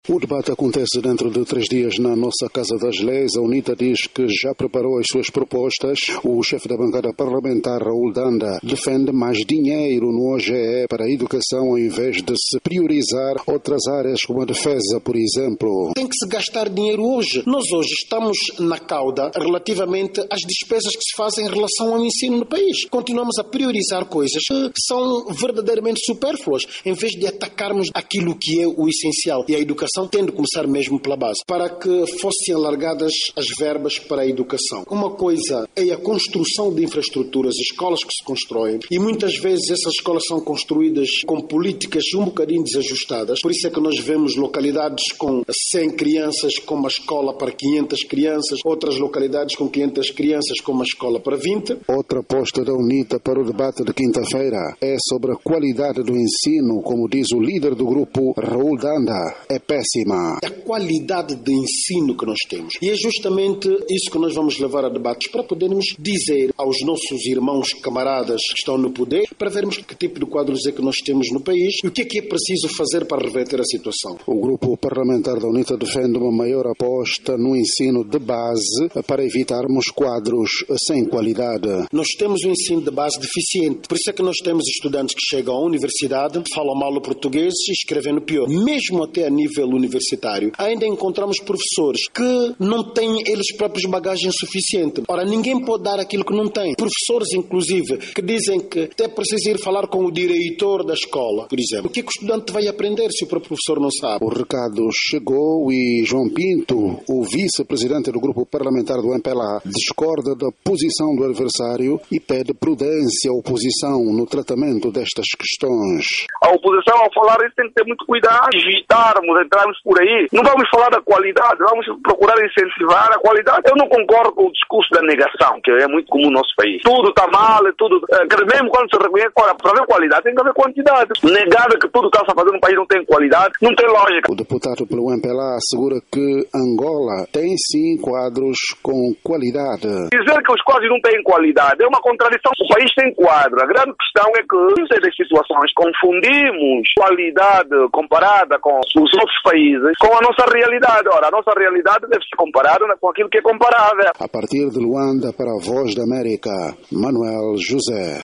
O debate acontece dentro de 3 dias na nossa Casa das Leis. A UNITA diz que já preparou as suas propostas. O chefe da bancada parlamentar, Raul Danda, defende mais dinheiro no OGE para a educação ao invés de se priorizar outras áreas como a defesa, por exemplo. Tem que se gastar dinheiro hoje. Nós hoje estamos na cauda relativamente às despesas que se fazem em relação ao ensino no país. Continuamos a priorizar coisas que são verdadeiramente supérfluas, em vez de atacarmos aquilo que é o essencial. E a educação tem de começar mesmo pela base, para que fossem alargadas as verbas para a educação. Uma coisa é a construção de infraestruturas, escolas que se constroem, e muitas vezes essas escolas são construídas com políticas um bocadinho desajustadas. Por isso é que nós vemos localidades com 100 crianças com uma escola para 500 crianças, outras localidades com 500 crianças com uma escola para 20. Outra aposta da UNITA para o debate de quinta-feira é sobre a qualidade do ensino, como diz o líder do grupo, Raul Danda, é péssima. A qualidade de ensino que nós temos. E é justamente isso que nós vamos levar a debates, para podermos dizer aos nossos irmãos, camaradas que estão no poder, para vermos que tipo de quadros é que nós temos no país e o que é preciso fazer para reverter a situação. O grupo parlamentar da UNITA defende uma maior aposta no ensino de base para evitarmos quadros sem qualidade. Nós temos um ensino de base deficiente. Por isso é que nós temos estudantes que chegam à universidade, falam mal o português e escrevem no pior. Mesmo até a nível universitário, ainda encontramos professores que não têm eles próprios bagagem suficiente. Ora, ninguém pode dar aquilo que não tem. Professores, inclusive, que dizem que até precisa ir falar com o diretor da escola, por exemplo. O que é que o estudante vai aprender se o próprio professor não sabe? O recado chegou e João Pinto, o vice-presidente do grupo parlamentar do MPLA, discorda da posição do adversário e pede prudência à oposição no tratamento destas questões. A oposição, ao falar isso, tem que ter muito cuidado, evitarmos, entrarmos por aí. Não vamos falar da qualidade, vamos procurar incentivar a qualidade. Eu não concordo com o discurso da negação, que é muito comum no nosso país. Tudo está mal, tudo... Mesmo quando se reconhece, para haver qualidade, tem que haver quantidade. Negar que tudo que está a fazer no país não tem qualidade, não tem lógica. O deputado pelo MPLA assegura que Angola tem sim quadros com qualidade. Dizer que os quadros não têm qualidade é uma contradição. O país tem quadro. A grande questão é que, em certas situações, confundimos qualidade comparada com os outros países com a nossa realidade. Ora, a nossa realidade deve ser comparada com aquilo que é comparável. A partir de Luanda, para a Voz da América, Manuel José.